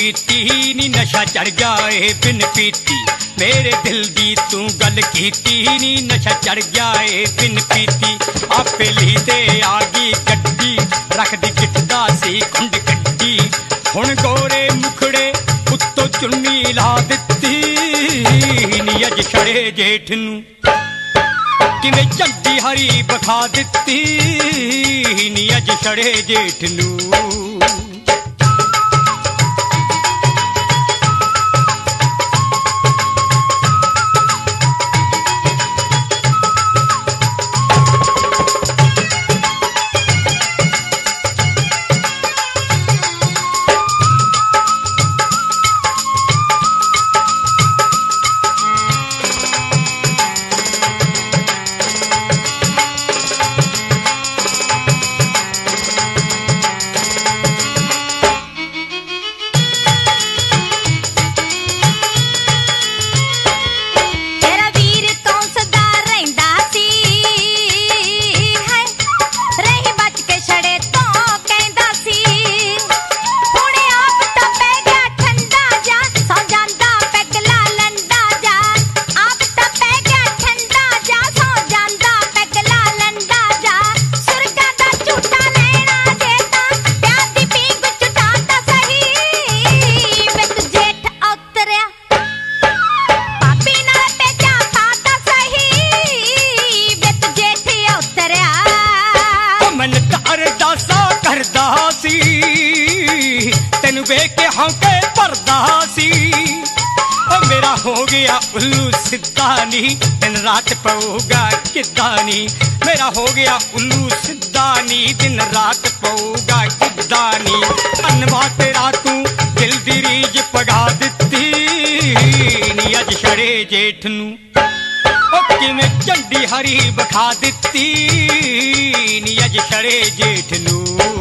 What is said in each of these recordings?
कीती नी नशा चढ़ जाए बिन पीती। मेरे दिल दी तू गल कीती नी नशा चढ़ जाए बिन पीती। आपे ली दे आ गई गड्डी रख दी गिटदा सी खुंड कड्डी। हुण गोरे मुखड़े उत्तों चुन्नी ला दित्ती नी अज छड़े जेठ नूं किवें झंडी हरी बखा दित्ती नी अज छड़े जेठ नूं। तेनू वेख के हौंके भरदा सी। मेरा हो गया उल्लू सीधा नी दिन रात पऊगा किद्दां नी। मेरा हो गया उल्लू सीधा नी दिन रात पऊगा किद्दां नी। धन्नवाद तेरा तू दिल दी रीज पगा दित्ती नी अज छड़े जेठ नूं किवें झंडी हरी बखा दित्ती नी अज छड़े जेठ नूं।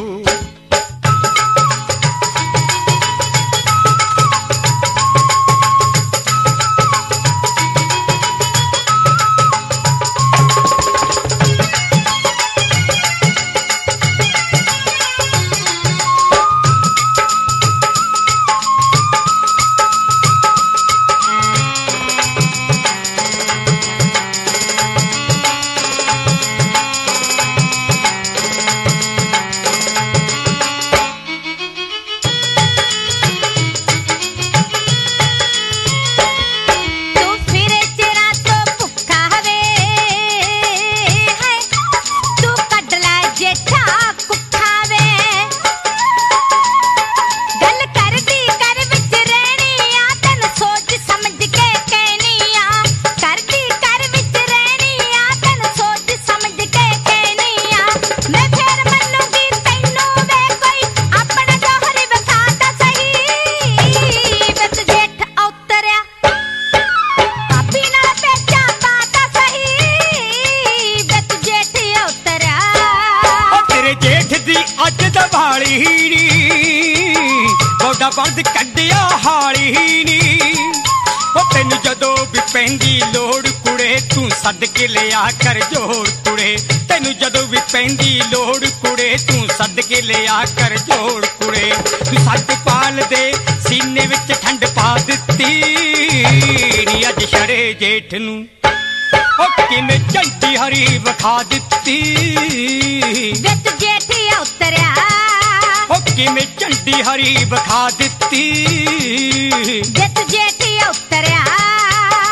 गोडा बंद कड्डिया हाली नी तेन जदों भी पैंदी लोड़ कुड़े तू सद के लिया कर जोड़ कुड़े। तेन जदों भी पैंदी लोड़ कुड़े तू सद के लिया कर जोड़ कुड़े। तू सद पाल दे सीने विच ठंड पा दित्ती नी अज छड़े जेठ नूं किवें झंडी हरी बखा दित्ती विच जेठी उतरिया किवें झंडी हरी बखा दित्ती विच जेठी उतरिया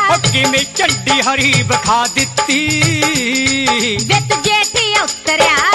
किवें झंडी हरी बखा दित्ती विच जेठी उतरिया।